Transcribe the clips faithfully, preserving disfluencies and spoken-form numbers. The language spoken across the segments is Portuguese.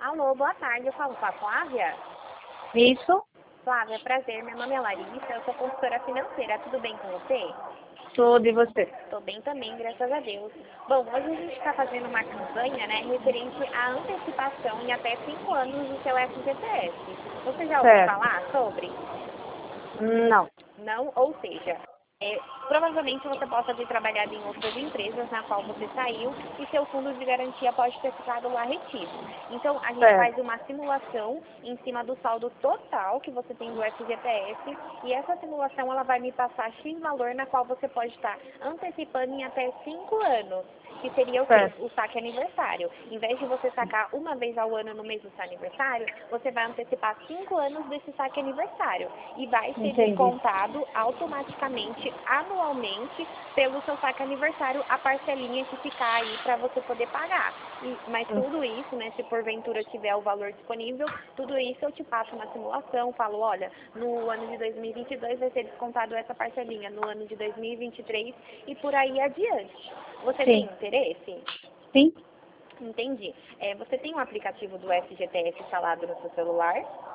Alô, boa tarde. Eu falo com a Flávia. Isso, Flávia, prazer. Meu nome é Larissa. Eu sou consultora financeira. Tudo bem com você? tudo e você. Estou bem também, graças a Deus. Bom, hoje a gente está fazendo uma campanha, né, referente à antecipação em até cinco anos do seu F G T S. Você já ouviu Certo. falar sobre? Não. Não, ou seja, é, provavelmente você possa ter trabalhado em outras empresas na qual você saiu e seu fundo de garantia pode ter ficado lá retido. Então, a gente faz Certo. uma simulação em cima do saldo total que você tem do F G T S e essa simulação ela vai me passar X valor na qual você pode estar antecipando em até cinco anos. Que seria o quê? Certo. O saque aniversário. Em vez de você sacar uma vez ao ano no mês do seu aniversário, você vai antecipar cinco anos desse saque aniversário. E vai ser Entendi. descontado automaticamente, anualmente, pelo seu saque aniversário, a parcelinha que ficar aí para você poder pagar. E, mas tudo isso, né, se porventura tiver o valor disponível, tudo isso eu te passo na simulação, falo, olha, no ano de dois mil e vinte e dois vai ser descontado essa parcelinha, no ano de dois mil e vinte e três e por aí adiante. Você tem Sim. interesse? Sim. Entendi. É, você tem um aplicativo do F G T S instalado no seu celular?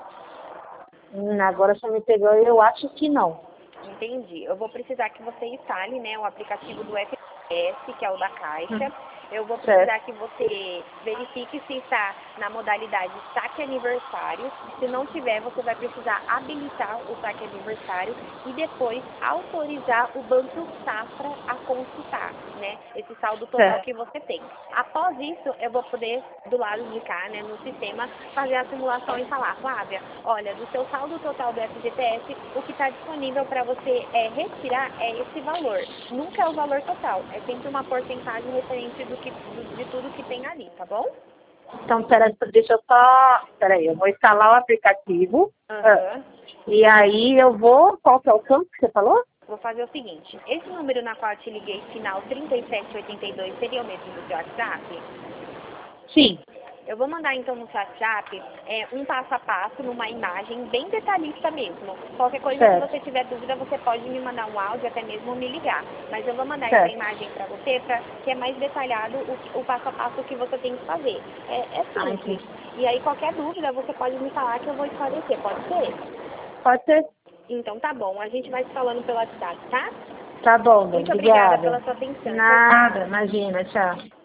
Hum, Agora só me pegou, eu acho que não. Entendi. Eu vou precisar que você instale, né, o aplicativo do F G T S, que é o da Caixa. Eu vou precisar Certo. que você verifique se está na modalidade saque aniversário. Se não tiver, você vai precisar habilitar o saque aniversário e depois autorizar o Banco Safra a consultar, né, esse saldo total Certo. que você tem. Após isso, eu vou poder, do lado de cá, né, no sistema, fazer a simulação e falar, Flávia, olha, do seu saldo total do F G T S, o que está disponível para você é, retirar é esse valor. Nunca é o valor total, é sempre uma porcentagem referente do que, do, de tudo que tem ali, tá bom? Então, peraí, deixa eu só... Peraí, eu vou instalar o aplicativo. Ah, Aham. e aí eu vou... Qual que é o campo que você falou? Vou fazer o seguinte, esse número na qual eu te liguei, final trinta e sete oitenta e dois, seria o mesmo do seu WhatsApp? Sim. Eu vou mandar então no WhatsApp é, um passo a passo, numa imagem bem detalhista mesmo. Qualquer coisa, se Certo. você tiver dúvida, você pode me mandar um áudio, até mesmo me ligar. Mas eu vou mandar essa Certo. imagem para você, pra, que é mais detalhado o, o passo a passo que você tem que fazer. É, é Ah, simples. entendi. E aí, qualquer dúvida, você pode me falar que eu vou esclarecer, pode ser? Pode ser. Então tá bom, a gente vai se falando pelo WhatsApp, tá? Tá bom, bem. Muito obrigada Obrigada. pela sua atenção. Tchau, Nada, tchau. imagina. Tchau.